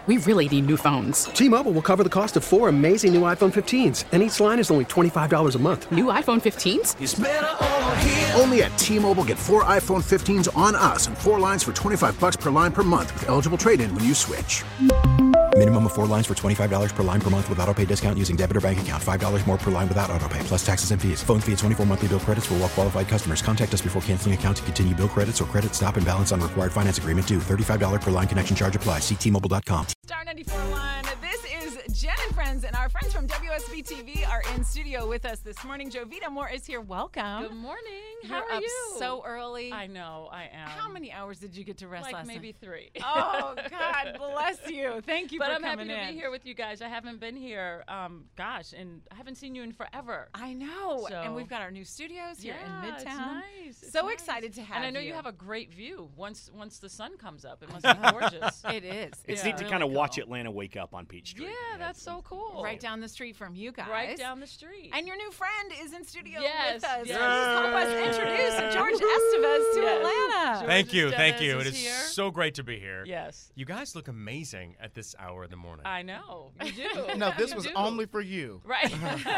We really need new phones. T-Mobile will cover the cost of 4 amazing new iPhone 15s, and each line is only $25 a month. New iPhone 15s? It's better over here. Only at T-Mobile, get 4 iPhone 15s on us and 4 lines for $25 per line per month with eligible trade-in when you switch. Minimum of 4 lines for $25 per line per month with autopay discount using debit or bank account. $5 more per line without autopay, plus taxes and fees. Phone fee at 24 monthly bill credits for well-qualified customers. Contact us before canceling account to continue bill credits or credit stop and balance on required finance agreement due. $35 per line connection charge applies. See T-Mobile.com. Star 94.1. This is Jen and friends, and our friends from WSB TV are in studio with us this morning. Jovita Moore is here. Welcome. Good morning. You're How are up you? so early. I know, I am. How many hours did you get to rest like last maybe night? 3. Oh, God bless you. Thank you but for I'm coming happy in. to be here with you guys. I haven't been here, and I haven't seen you in forever. I know. So- And we've got our new studios here in Midtown. It's nice. It's So nice. excited to have And I know you. you have a great view. Once the sun comes up, it must be gorgeous. It is. It's Yeah. neat to really kind of watch cool. Atlanta wake up on Peach Street. Yeah, that's so cool. Right down the street from you guys. Right down the street. And your new friend is in studio Yes, with us. yes. Please help us introduce George Estevez to Yes. Atlanta. Thank you, thank Estevez you. is It is here. so great to be here. Yes. You guys look amazing at this hour in the morning. I know. You do. No, this You was do. only for you. Right.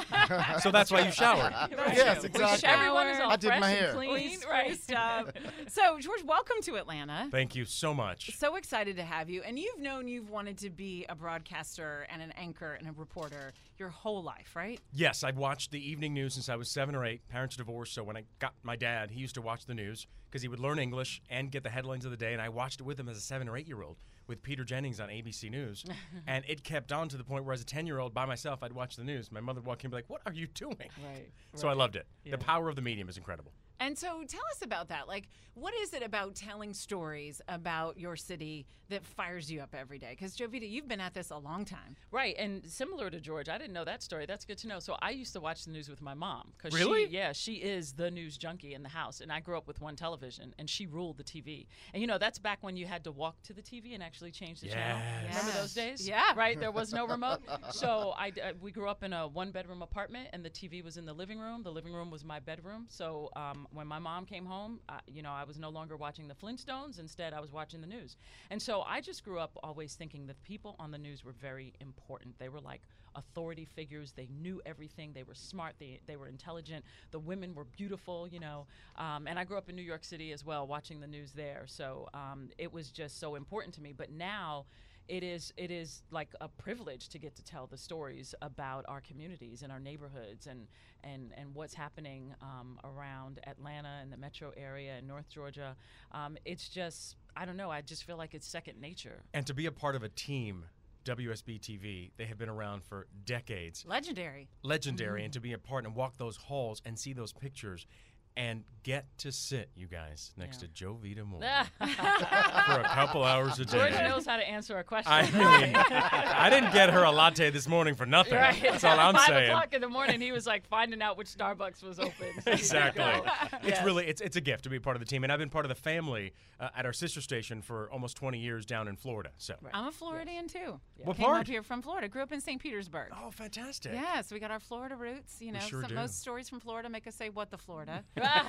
So that's why you showered. Right. Yes, We exactly. shower. Everyone is all I did fresh my and hair. clean. Right. So, George, welcome to Atlanta. Thank you so much. So excited to have you. And you've wanted to be a broadcaster and an anchor and a reporter your whole life, right? Yes, I've watched the evening news since I was 7 or 8. Parents divorced, so when I got my dad, he used to watch the news because he would learn English and get the headlines of the day, and I watched it with him as a 7 or 8-year-old with Peter Jennings on ABC News. And it kept on to the point where as a 10-year-old by myself, I'd watch the news. My mother would walk in and be like, "What are you doing?" Right. So I loved it. Yeah. The power of the medium is incredible. And so tell us about that. Like, what is it about telling stories about your city that fires you up every day? Because, Jovita, you've been at this a long time. Right, and similar to George, I didn't know that story. That's good to know. So I used to watch the news with my mom. Really? She is the news junkie in the house. And I grew up with one television, and she ruled the TV. And, that's back when you had to walk to the TV and actually change the channel. Yes. Remember those days? Yeah. Right, there was no remote. So we grew up in a one-bedroom apartment, and the TV was in the living room. The living room was my bedroom. So when my mom came home, I was no longer watching the Flintstones. Instead, I was watching the news. And so I just grew up always thinking that people on the news were very important. They were like authority figures. They knew everything. They were smart. They were intelligent. The women were beautiful, And I grew up in New York City as well, watching the news there. So it was just so important to me. But now it is like a privilege to get to tell the stories about our communities and our neighborhoods and what's happening around Atlanta and the metro area and North Georgia. It's just, I don't know, I just feel like it's second nature. And to be a part of a team, WSB TV, they have been around for decades. Legendary. And to be a part and walk those halls and see those pictures and get to sit, you guys, next to Jovita Moore for a couple hours a day. George knows how to answer a question. I mean, I didn't get her a latte this morning for nothing. Right. That's all I'm 5 saying. o'clock in the morning, he was like finding out which Starbucks was open. Exactly. Yes. It's a gift to be part of the team, and I've been part of the family at our sister station for almost 20 years down in Florida. So, I'm a Floridian, too. What Came part? up here from Florida. Grew up in St. Petersburg. Oh, fantastic. Yes, we got our Florida roots. sure do. Most stories from Florida make us say, "What the Florida?"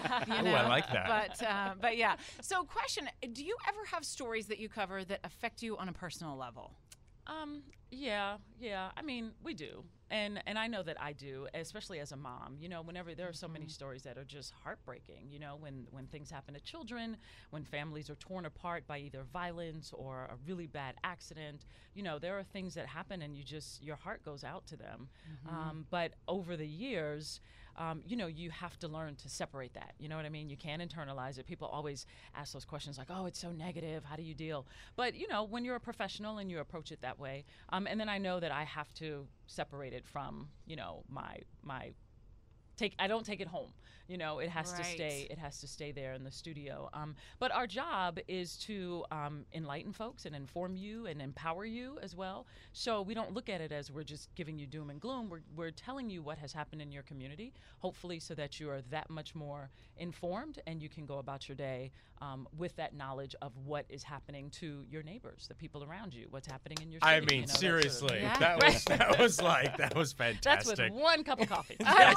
I like that. But yeah. So, question: do you ever have stories that you cover that affect you on a personal level? Yeah. I mean, we do. And I know that I do, especially as a mom. Whenever there are so many stories that are just heartbreaking, when things happen to children, when families are torn apart by either violence or a really bad accident, there are things that happen and your heart goes out to them. But over the years, you have to learn to separate that. You know what I mean? You can't internalize it. People always ask those questions like, "Oh, it's so negative. How do you deal?" But, when you're a professional and you approach it that way, and then I know that I have to separate it from, I don't take it home. It has to stay. It has to stay there in the studio. But our job is to enlighten folks and inform you and empower you as well. So we don't look at it as we're just giving you doom and gloom. We're telling you what has happened in your community, hopefully, so that you are that much more informed and you can go about your day with that knowledge of what is happening to your neighbors, the people around you, what's happening in your city. I mean, seriously, Yeah. that was fantastic. That's with one cup of coffee. I love exactly. it.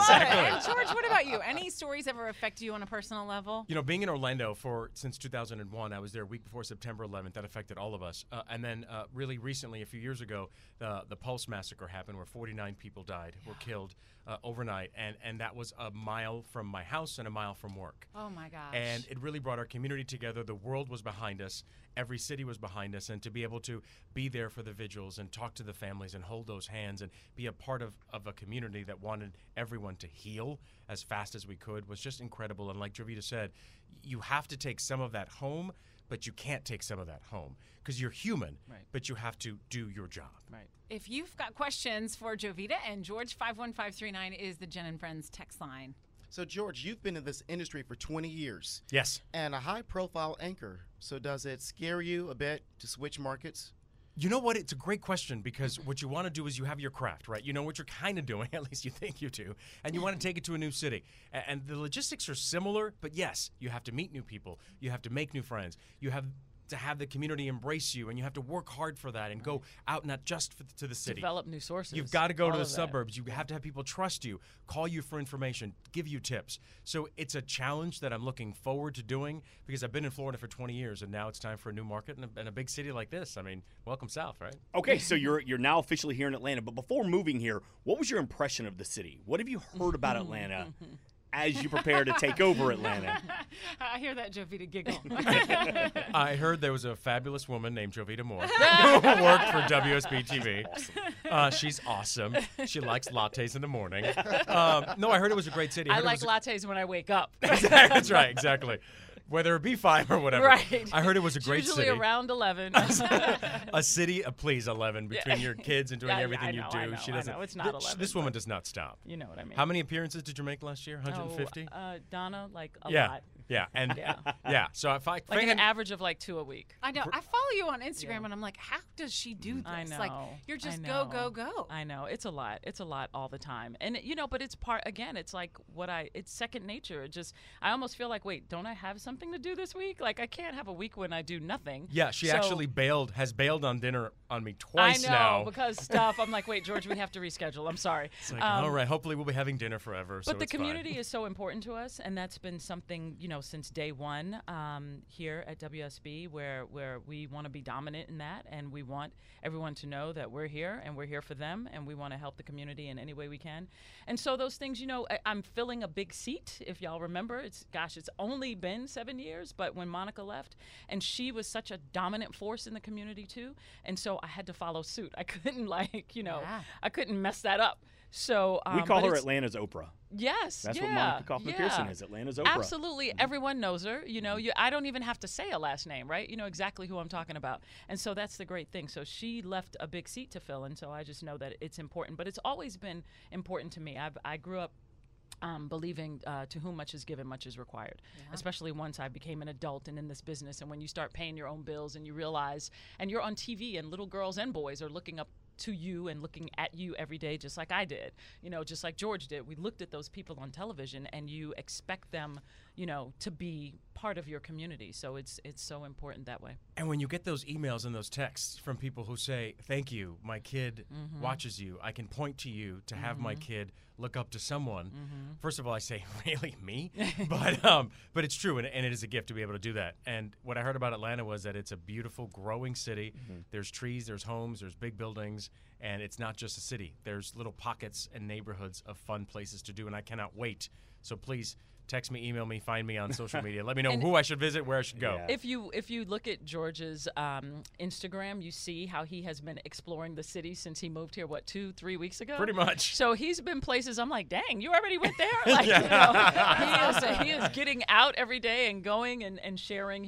George, what about you? Any stories ever affect you on a personal level? You know, being in Orlando since 2001, I was there a week before September 11th. That affected all of us. And then really recently, a few years ago, the Pulse massacre happened where 49 people died, were killed overnight. And that was a mile from my house and a mile from work. Oh, my gosh. And it really brought our community together. The world was behind us. Every city was behind us. And to be able to be there for the vigils and talk to the families and hold those hands and be a part of a community that wanted everyone to heal as fast as we could was just incredible. And like Jovita said, you have to take some of that home, but you can't take some of that home because you're human, but you have to do your job. Right. If you've got questions for Jovita and George, 51539 is the Jen and Friends text line. So, George, you've been in this industry for 20 years. Yes. And a high-profile anchor. So does it scare you a bit to switch markets? You know what? It's a great question because what you want to do is you have your craft, right? You know what you're kind of doing, at least you think you do, and you want to take it to a new city. And the logistics are similar, but yes, you have to meet new people. You have to make new friends. You have to have the community embrace you, and you have to work hard for that and go out not just to the city. Develop new sources. You've got to go to all the of that. suburbs. You have to have people trust you, call you for information, give you tips. So it's a challenge that I'm looking forward to doing because I've been in Florida for 20 years, and now it's time for a new market in a big city like this. I mean, welcome south, right? Okay, so you're now officially here in Atlanta, but before moving here, what was your impression of the city? What have you heard about Atlanta as you prepare to take over Atlanta? I hear that Jovita giggle. I heard there was a fabulous woman named Jovita Moore who worked for WSB TV. She's awesome. She likes lattes in the morning. No, I heard it was a great city. I like lattes when I wake up. That's right, exactly. Whether it be 5 or whatever. Right. I heard it was a great Usually city. around 11. A city, please, 11, between your kids and doing Yeah, everything I you know, do. I know, She doesn't. I know. It's not 11. This woman does not stop. You know what I mean. How many appearances did you make last year? 150? Donna, like a yeah. lot. Yeah, and Yeah. yeah. So if I Like an average of like 2 a week. I know. I follow you on Instagram, and I'm like, how does she do this? I know. Like, you're just I go, know. go, go. I know. It's a lot. It's a lot all the time. And, but it's it's like it's second nature. I almost feel like, wait, don't I have something to do this week? Like, I can't have a week when I do nothing. Yeah, she actually has bailed on dinner on me I twice know, now. because stuff. I'm like, wait, George, we have to reschedule. I'm sorry. It's like, all right, hopefully we'll be having dinner forever. But so the it's fine. community is so important to us, and that's been something, since day one here at WSB, where we want to be dominant in that, and we want everyone to know that we're here, and we're here for them, and we want to help the community in any way we can. And so those things, I'm filling a big seat. If y'all remember, it's only been 7 years, but when Monica left, and she was such a dominant force in the community too, and so I had to follow suit. I couldn't I couldn't mess that up. So we call her Atlanta's Oprah. Yes, That's yeah, what Monica Kaufman Pearson is, Atlanta's Oprah. Absolutely. Everyone knows her. I don't even have to say a last name, right? You know exactly who I'm talking about. And so that's the great thing. So she left a big seat to fill, and so I just know that it's important. But it's always been important to me. I grew up believing to whom much is given, much is required, especially once I became an adult and in this business. And when you start paying your own bills and you realize, and you're on TV and little girls and boys are looking up to you and looking at you every day, just like I did, just like George did. We looked at those people on television, and you expect them, to be part of your community. So it's so important that way. And when you get those emails and those texts from people who say, thank you, my kid watches you, I can point to you to have my kid look up to someone. First of all, I say, really, me? But it's true, and it is a gift to be able to do that. And what I heard about Atlanta was that it's a beautiful, growing city. There's trees, there's homes, there's big buildings, and it's not just a city. There's little pockets and neighborhoods of fun places to do, and I cannot wait. So please, text me, email me, find me on social media. Let me know who I should visit, where I should go. Yeah. If you look at George's Instagram, you see how he has been exploring the city since he moved here, 2-3 weeks ago? Pretty much. So he's been places I'm like, dang, you already went there? Like, he is getting out every day and going and sharing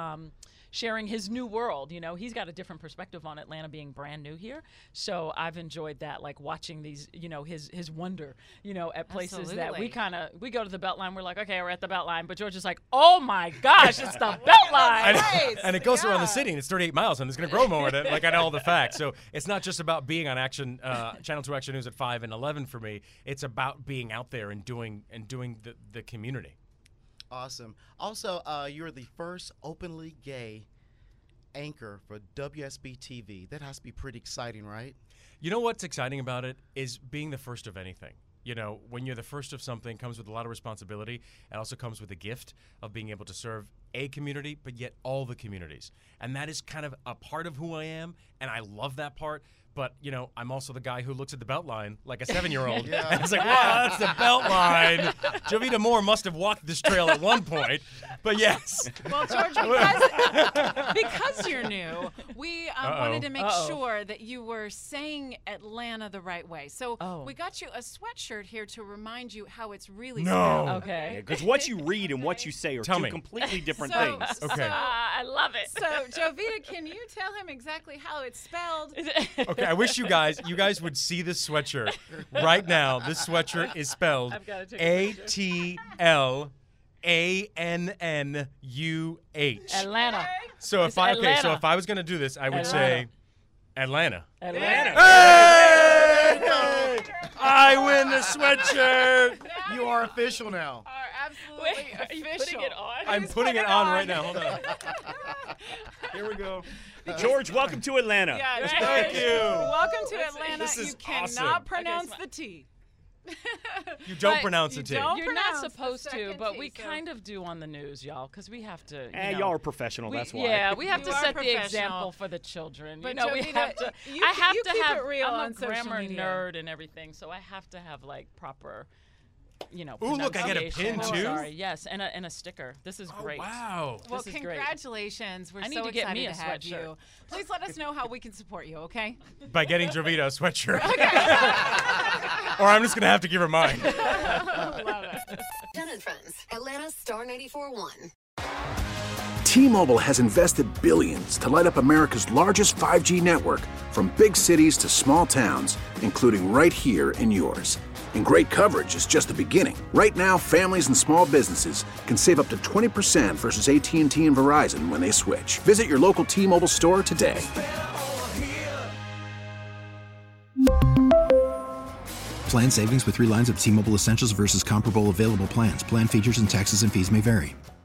his new world. He's got a different perspective on Atlanta being brand new here. So I've enjoyed that, like watching these, his wonder, at places that we go to the Beltline. We're like, okay, we're at the Beltline. But George is like, oh my gosh, it's the Beltline. And it goes around the city, and it's 38 miles, and it's going to grow more. Like, I know all the facts. So it's not just about being on Channel 2 Action News at 5 and 11 for me. It's about being out there and doing the community. Awesome. Also, you're the first openly gay anchor for WSB TV. That has to be pretty exciting, right? You know what's exciting about it is being the first of anything. you know, when you're the first of something, comes with a lot of responsibility. It also comes with a gift of being able to serve a community, but yet all the communities. And that is kind of a part of who I am, and I love that part. But, you know, I'm also the guy who looks at the belt line like a 7-year-old. And it's like, wow, that's the belt line. Jovita Moore must have walked this trail at one point. But yes. Well, George, because you're new, we wanted to make sure that you were saying Atlanta the right way. So we got you a sweatshirt here to remind you how it's really spelled. Okay. Because what you read and what you say are two completely different things. Okay. I love it. So, Jovita, can you tell him exactly how it's spelled? Okay, I wish you guys would see this sweatshirt right now. This sweatshirt is spelled ATLANNUH. Atlanta. So if I was gonna do this, I would say Atlanta. Atlanta. Hey! I win the sweatshirt. You are official now. Absolutely Wait, are you putting it on? I'm putting it on right now. Hold on. Here we go. George, welcome to Atlanta. Yeah, Thank you. Welcome to Atlanta. This is you cannot awesome. pronounce the T. You don't pronounce the T. You're not supposed to, but we kind of do on the news, y'all, because we have to. Y'all are professional. That's why. Yeah, we have You to are set the professional. example for the children. But you know, we Jovita, have to. you I have you to keep have. it real I'm on a social grammar media. nerd and everything, so I have to have like proper. You know, Ooh, look, I get a pin, pronunciation. too? Sorry, yes, and a sticker. This is great. Wow. Well, This is great. congratulations. We're I need so to get me excited a to have sweatshirt. you. Please let us know how we can support you, okay? By getting Jovita a sweatshirt. Or I'm just going to have to give her mine. Love it. Jen and Friends, Atlanta's Star 94.1. T-Mobile has invested billions to light up America's largest 5G network, from big cities to small towns, including right here in yours. And great coverage is just the beginning. Right now, families and small businesses can save up to 20% versus AT&T and Verizon when they switch. Visit your local T-Mobile store today. Plan savings with 3 lines of T-Mobile Essentials versus comparable available plans. Plan features and taxes and fees may vary.